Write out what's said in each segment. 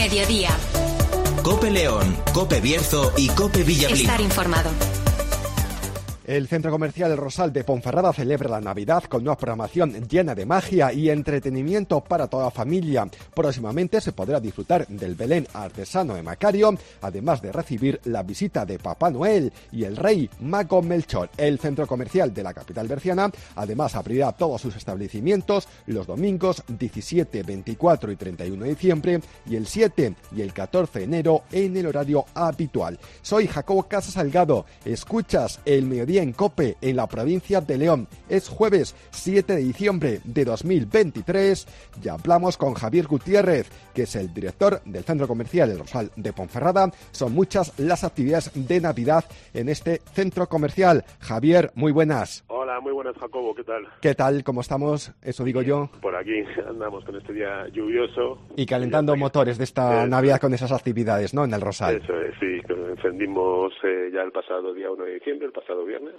mediodía. COPE León, COPE Bierzo y COPE Villablino. Estar informado. El Centro Comercial El Rosal de Ponferrada celebra la Navidad con una programación llena de magia y entretenimiento para toda la familia. Próximamente se podrá disfrutar del Belén artesano de Macario, además de recibir la visita de Papá Noel y el Rey Mago Melchor. El Centro Comercial de la capital berciana además abrirá todos sus establecimientos los domingos 17, 24 y 31 de diciembre y el 7 y el 14 de enero en el horario habitual. Soy Jacobo Casas Salgado. Escuchas el mediodía en COPE en la provincia de León. Es jueves 7 de diciembre de 2023 y hablamos con Javier Gutiérrez, que es el director del Centro Comercial El Rosal de Ponferrada. Son muchas las actividades de Navidad en este centro comercial. Javier, muy buenas. Hola, muy buenas, Jacobo, ¿qué tal? ¿Qué tal? ¿Cómo estamos? Eso digo yo. Por aquí andamos con este día lluvioso. Y calentando motores de esta Navidad con esas actividades, ¿no? En El Rosal. Eso es, sí. Encendimos ya el pasado día 1 de diciembre, el pasado viernes.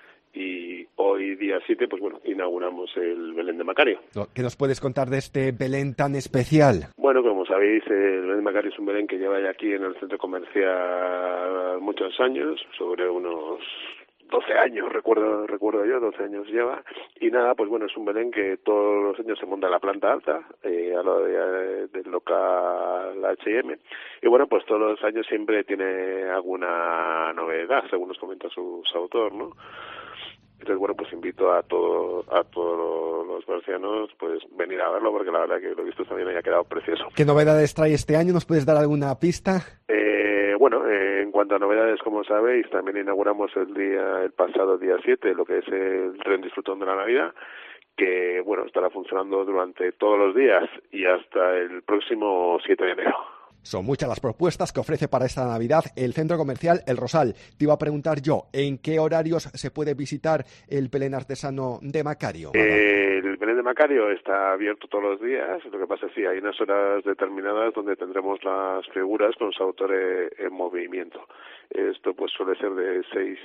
Y hoy, día 7, pues bueno, inauguramos el Belén de Macario. ¿Qué nos puedes contar de este Belén tan especial? Bueno, como sabéis, el Belén de Macario es un Belén que lleva ya aquí en el centro comercial muchos años, sobre unos 12 años, recuerdo yo, 12 años lleva. Y nada, pues bueno, es un Belén que todos los años se monta en la planta alta, al lado del local H&M. Y bueno, pues todos los años siempre tiene alguna novedad, según nos comenta su autor, ¿no? Entonces, bueno, pues invito a todos los bercianos, pues venir a verlo, porque la verdad que lo he visto también haya quedado precioso. ¿Qué novedades trae este año? ¿Nos puedes dar alguna pista? Bueno, en cuanto a novedades, como sabéis, también inauguramos el pasado día 7, lo que es el tren Disfrutón de la Navidad, que, bueno, estará funcionando durante todos los días y hasta el próximo 7 de enero. Son muchas las propuestas que ofrece para esta Navidad el Centro Comercial El Rosal. Te iba a preguntar yo, ¿en qué horarios se puede visitar el Belén artesano de Macario? El Belén de Macario está abierto todos los días. Lo que pasa es que sí, hay unas horas determinadas donde tendremos las figuras con su autor en movimiento. Esto pues suele ser de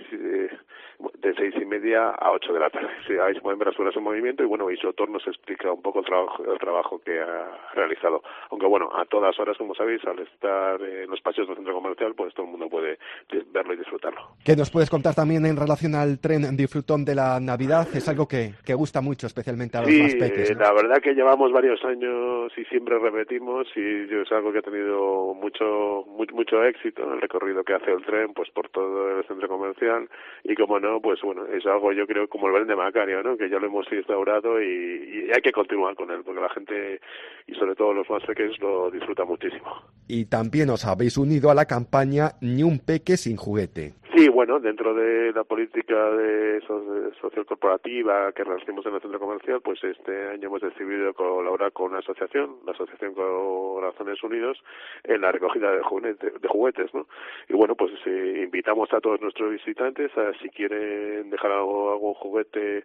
6:30 a 8 de la tarde. Sí, ahí se pueden ver las figuras en movimiento y bueno, y su autor nos explica un poco el trabajo que ha realizado. Aunque bueno, a todas horas, como sabéis, al estar en los paseos del centro comercial, pues todo el mundo puede verlo y disfrutarlo. ¿Qué nos puedes contar también en relación al tren Disfrutón de la Navidad? Es algo que gusta mucho, especialmente a los más pequeños, ¿no? La verdad que llevamos varios años y siempre repetimos, y es algo que ha tenido mucho éxito en el recorrido que hace el tren, pues por todo el centro comercial, y como no, pues bueno, es algo yo creo como el Belén de Macario, ¿no? Que ya lo hemos instaurado y hay que continuar con él, porque la gente, y sobre todo los más pequeños, lo disfruta muchísimo. Y también os habéis unido a la campaña Ni un peque sin juguete. Sí, bueno, dentro de la política social corporativa que realizamos en el centro comercial, pues este año hemos decidido colaborar con una asociación, la Asociación Corazones Unidos, en la recogida de juguetes, ¿no? Y bueno, pues invitamos a todos nuestros visitantes a, si quieren dejar algún juguete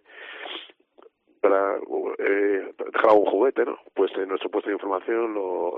para dejar algún juguete, ¿no? Pues en nuestro puesto de información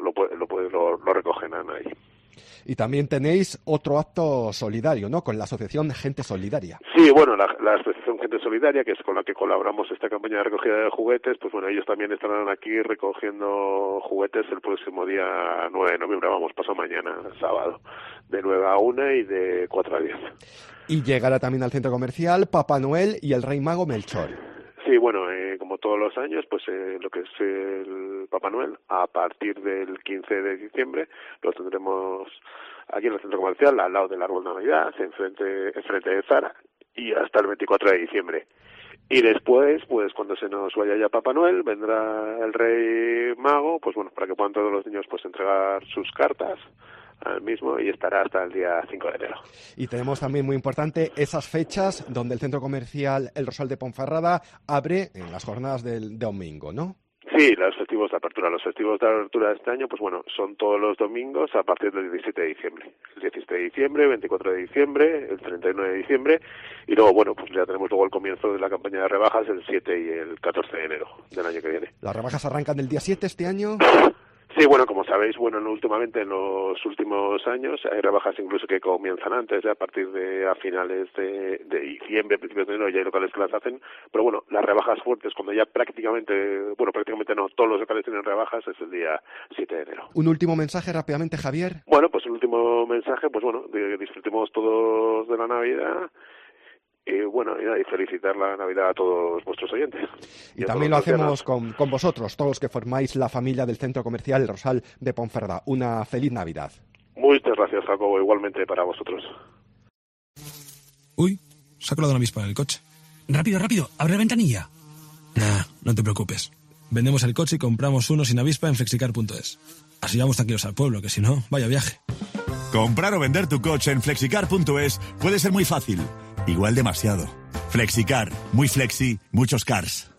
lo recogen ahí. Y también tenéis otro acto solidario, ¿no? Con la asociación Gente Solidaria. Sí, bueno, la asociación Gente Solidaria, que es con la que colaboramos esta campaña de recogida de juguetes, pues bueno, ellos también estarán aquí recogiendo juguetes el próximo día 9 de noviembre, pasado mañana, sábado, de 9 a 1 y de 4 a 10. Y llegará también al centro comercial Papá Noel y el Rey Mago Melchor. Sí, bueno, como todos los años, pues lo que es el Papá Noel, a partir del 15 de diciembre, lo tendremos aquí en el centro comercial, al lado del árbol de Navidad, enfrente de Zara, y hasta el 24 de diciembre. Y después, pues cuando se nos vaya ya Papá Noel, vendrá el Rey Mago, pues bueno, para que puedan todos los niños pues entregar sus cartas al mismo, y estará hasta el día 5 de enero. Y tenemos también, muy importante, esas fechas donde el centro comercial El Rosal de Ponferrada abre en las jornadas del domingo, ¿no? Sí, los festivos de apertura. Los festivos de apertura de este año, pues bueno, son todos los domingos a partir del 17 de diciembre. El 17 de diciembre, 24 de diciembre, el 31 de diciembre, y luego, bueno, pues ya tenemos luego el comienzo de la campaña de rebajas el 7 y el 14 de enero del año que viene. ¿Las rebajas arrancan el día 7 este año? Sí, bueno, como sabéis, últimamente en los últimos años hay rebajas incluso que comienzan antes, a partir de a finales de diciembre, principios de enero, ya hay locales que las hacen, pero bueno, las rebajas fuertes, cuando ya prácticamente no, todos los locales tienen rebajas, es el día 7 de enero. Un último mensaje rápidamente, Javier. Bueno, pues un último mensaje, disfrutemos todos de la Navidad. Y felicitar la Navidad a todos vuestros oyentes. Y también lo hacemos con vosotros, todos los que formáis la familia del Centro Comercial El Rosal de Ponferrada. Una feliz Navidad. Muchas gracias, Jacobo. Igualmente para vosotros. Uy, se ha colado una avispa en el coche. Rápido, abre ventanilla. Nah, no te preocupes. Vendemos el coche y compramos uno sin avispa en flexicar.es. Así vamos tranquilos al pueblo, que si no, vaya viaje. Comprar o vender tu coche en flexicar.es puede ser muy fácil. Igual demasiado. Flexicar. Muy flexi, muchos cars.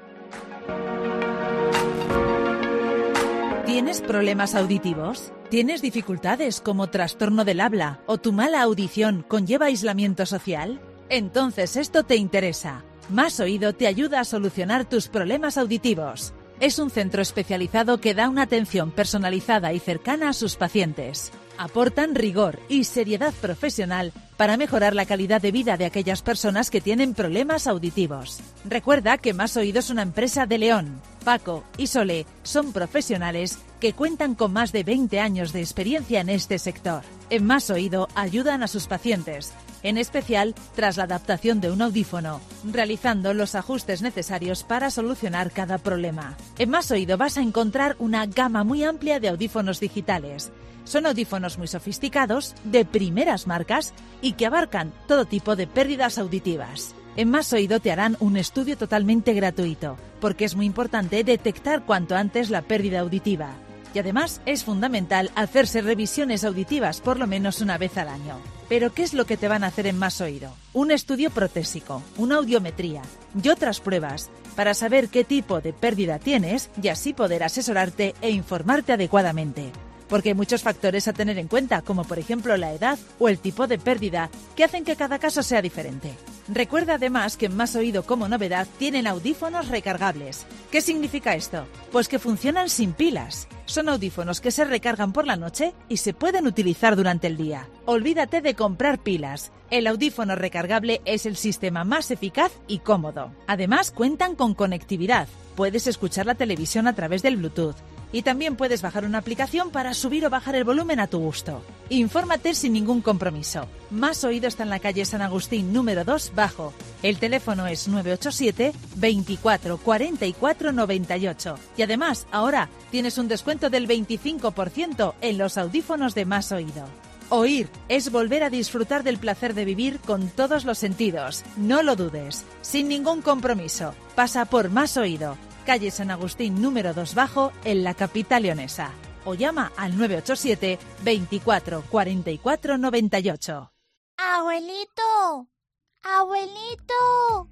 ¿Tienes problemas auditivos? ¿Tienes dificultades como trastorno del habla o tu mala audición conlleva aislamiento social? Entonces esto te interesa. Más Oído te ayuda a solucionar tus problemas auditivos. Es un centro especializado que da una atención personalizada y cercana a sus pacientes. Aportan rigor y seriedad profesional para mejorar la calidad de vida de aquellas personas que tienen problemas auditivos. Recuerda que Más Oído es una empresa de León. Paco y Sole son profesionales que cuentan con más de 20 años de experiencia en este sector. En Más Oído ayudan a sus pacientes, en especial tras la adaptación de un audífono, realizando los ajustes necesarios para solucionar cada problema. En Más Oído vas a encontrar una gama muy amplia de audífonos digitales. Son audífonos muy sofisticados, de primeras marcas y que abarcan todo tipo de pérdidas auditivas. En Más Oído te harán un estudio totalmente gratuito, porque es muy importante detectar cuanto antes la pérdida auditiva. Y además es fundamental hacerse revisiones auditivas por lo menos una vez al año. ¿Pero qué es lo que te van a hacer en Más Oído? Un estudio protésico, una audiometría y otras pruebas para saber qué tipo de pérdida tienes y así poder asesorarte e informarte adecuadamente. Porque hay muchos factores a tener en cuenta, como por ejemplo la edad o el tipo de pérdida, que hacen que cada caso sea diferente. Recuerda además que en Más Oído, como novedad, tienen audífonos recargables. ¿Qué significa esto? Pues que funcionan sin pilas. Son audífonos que se recargan por la noche y se pueden utilizar durante el día. Olvídate de comprar pilas. El audífono recargable es el sistema más eficaz y cómodo. Además, cuentan con conectividad. Puedes escuchar la televisión a través del Bluetooth. Y también puedes bajar una aplicación para subir o bajar el volumen a tu gusto. Infórmate sin ningún compromiso. Más Oído está en la calle San Agustín, número 2, bajo. El teléfono es 987 24 44 98. Y además, ahora tienes un descuento del 25% en los audífonos de Más Oído. Oír es volver a disfrutar del placer de vivir con todos los sentidos. No lo dudes. Sin ningún compromiso. Pasa por Más Oído. Calle San Agustín, número 2 bajo, en la capital leonesa. O llama al 987 24 44 98. ¡Abuelito! ¡Abuelito!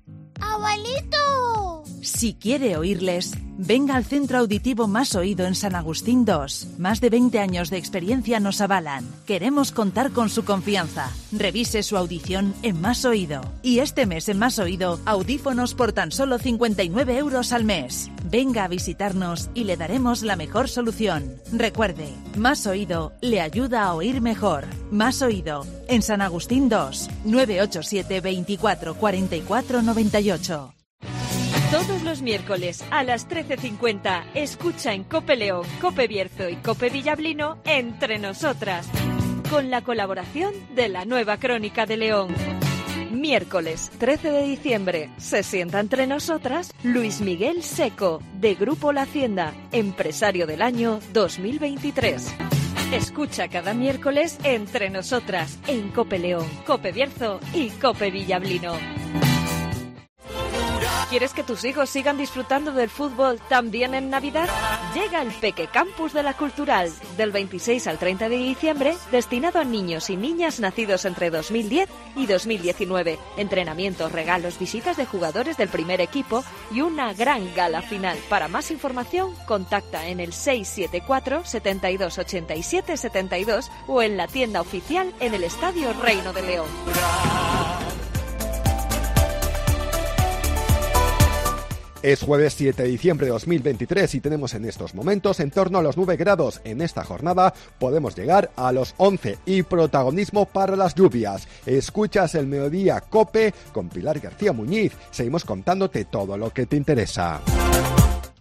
¡Abuelito! Si quiere oírles, venga al Centro Auditivo Más Oído en San Agustín 2. Más de 20 años de experiencia nos avalan. Queremos contar con su confianza. Revise su audición en Más Oído. Y este mes en Más Oído, audífonos por tan solo 59 € al mes. Venga a visitarnos y le daremos la mejor solución. Recuerde, Más Oído le ayuda a oír mejor. Más Oído, en San Agustín 2, 987 24 44 98. Todos los miércoles a las 13:50 escucha en Cope León, Cope Bierzo y Cope Villablino Entre Nosotras, con la colaboración de la Nueva Crónica de León. Miércoles 13 de diciembre se sienta entre nosotras Luis Miguel Seco, de Grupo La Hacienda, empresario del año 2023. Escucha cada miércoles Entre Nosotras en Cope León, Cope Bierzo y Cope Villablino. ¿Quieres que tus hijos sigan disfrutando del fútbol también en Navidad? Llega el Peque Campus de la Cultural, del 26 al 30 de diciembre, destinado a niños y niñas nacidos entre 2010 y 2019. Entrenamientos, regalos, visitas de jugadores del primer equipo y una gran gala final. Para más información, contacta en el 674 72 87 72 o en la tienda oficial en el Estadio Reino de León. Es jueves 7 de diciembre de 2023 y tenemos en estos momentos en torno a los 9 grados. En esta jornada podemos llegar a los 11 y protagonismo para las lluvias. Escuchas el Mediodía COPE con Pilar García Muñiz. Seguimos contándote todo lo que te interesa.